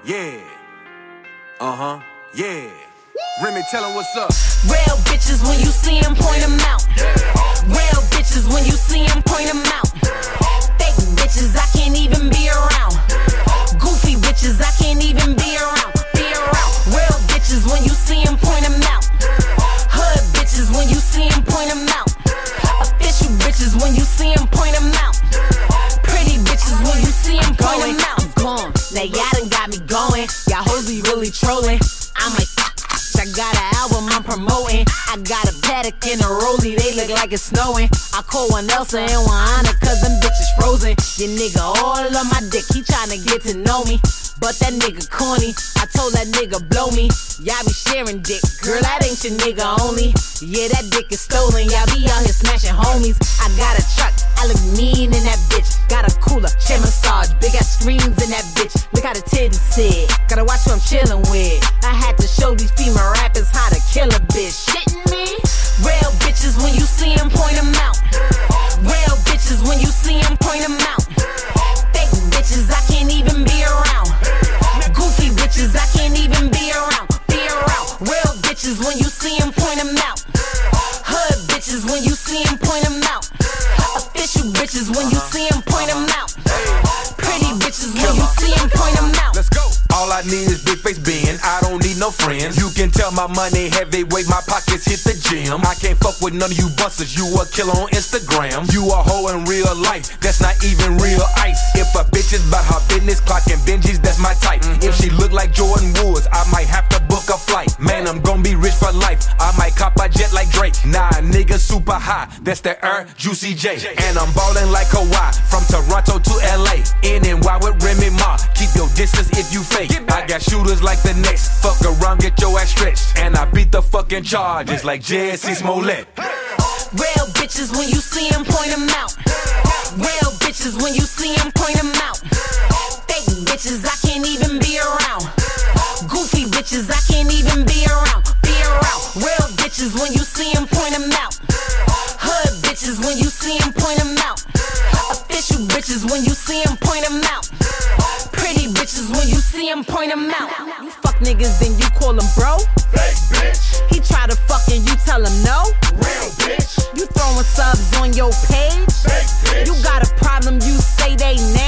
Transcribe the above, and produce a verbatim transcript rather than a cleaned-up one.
Yeah. Uh-huh. Yeah. Remy, tell him what's up. Real bitches, when you see them, point them out. Real bitches, when you see them, point them out. Fake bitches, I can't even be around. Goofy bitches, I can't even be around. Be around. Real bitches, when you see them, point them out. Hood bitches, when you see them, point them out. Official bitches, when you see them, point them out. Pretty bitches, when you see them, point them out. I'm gone. Now y'all done got me going. Y'all hoes be really trolling. I'm like, I got an album I'm promoting. I got a paddock and a rollie, they look like it's snowing. I call one Elsa and one Anna, cause them bitches frozen. Your nigga all on my dick, he tryna get to know me. But that nigga corny, I told that nigga blow me. Y'all be sharing dick, girl, that ain't your nigga only. Yeah, that dick is stolen, y'all be out here smashing homies. I got a truck, I look mean in that bitch. Got a cooler, chair massage, big ass screens in that bitch. Look how the titties sit, gotta watch who I'm chillin' with. I had to show these female rappers how to kill a bitch. Shitting me? Real bitches, when you see them, point them out. Real bitches, when you see them, point them out. Fake bitches, I can't even be around. Goofy bitches, I can't even be around. Be around. Real bitches, when you see them, point them out. Hood bitches, when you see them, point them out. Official bitches, when you see them, point them out. Pretty bitches, when you see them, point them out. Let's go. All I need is big face Ben, I don't need no friends. You can tell my money heavyweight, my pockets hit the gym. I can't fuck with none of you busters, you a killer on Instagram. You a hoe in real life, that's not even real ice. If a bitch is about her business, clocking Benjis, that's my type. Mm-hmm. If she look like Jordan Woods, I might have to book a flight. Man, I'm gon' be rich for life, I might cop a jet like Drake. Nah, nigga super high, that's the Air Juicy J. And I'm ballin' like Kawhi, from Toronto to L A. In and Y with Remy Ma, keep your distance if you fake. I got shooters like the Knicks. Fuck around, get your ass stretched. And I beat the fucking charges like Jesse Smollett. Real bitches, when you see them, point them out. Real bitches, when you see them, point them out. Fake bitches, I can't even be around. Goofy bitches, I can't even be around. Be around. Real bitches, when you see them, point them out. Hood bitches, when you see them, point them out. Official bitches, when you see them, point them out. Pretty bitches, when you see them, point them out. You fuck niggas, then you call them bro? Fake bitch. He try to fuck and you tell him no? Real bitch. You throwing subs on your page? Fake bitch. You got a problem, you say they name?